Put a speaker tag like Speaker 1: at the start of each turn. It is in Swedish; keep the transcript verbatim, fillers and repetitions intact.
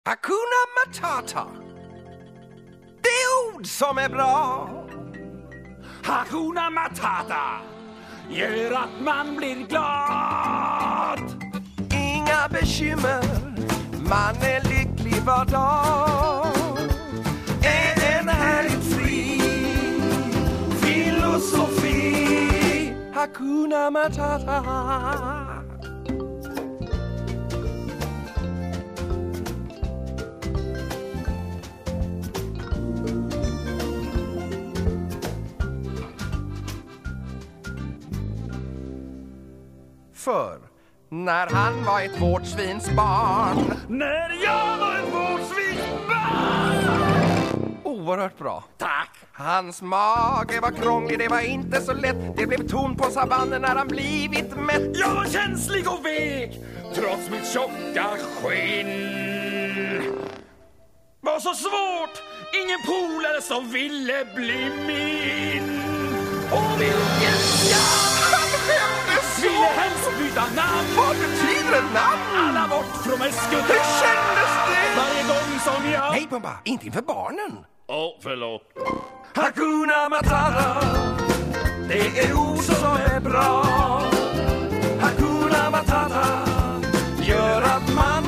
Speaker 1: Hakuna Matata. Det är ord som är bra.
Speaker 2: Hakuna Matata gör att man blir glad.
Speaker 1: Inga bekymmer, man är lycklig var dag. Är en härligt fri filosofi. Hakuna Matata. För när han var ett vårdsvinsbarn.
Speaker 2: När jag var ett vårdsvinsbarn.
Speaker 1: Oerhört bra.
Speaker 2: Tack.
Speaker 1: Hans mage var krånglig, det var inte så lätt. Det blev ton på savannen när han blivit mätt.
Speaker 2: Jag var känslig och vek, trots mitt tjocka skinn. Var så svårt, ingen polare som ville bli min. Och vilken skam! Ville helst byta namn.
Speaker 1: Vad betyder ett namn?
Speaker 2: Alla bort från mig skuttar.
Speaker 1: Hur kändes det?
Speaker 2: Varje gång som jag...
Speaker 1: Nej, Pumba, inte inför barnen.
Speaker 2: Åh, oh, förlåt.
Speaker 1: Hakuna Matata. Det är ord som är bra. Hakuna Matata gör att man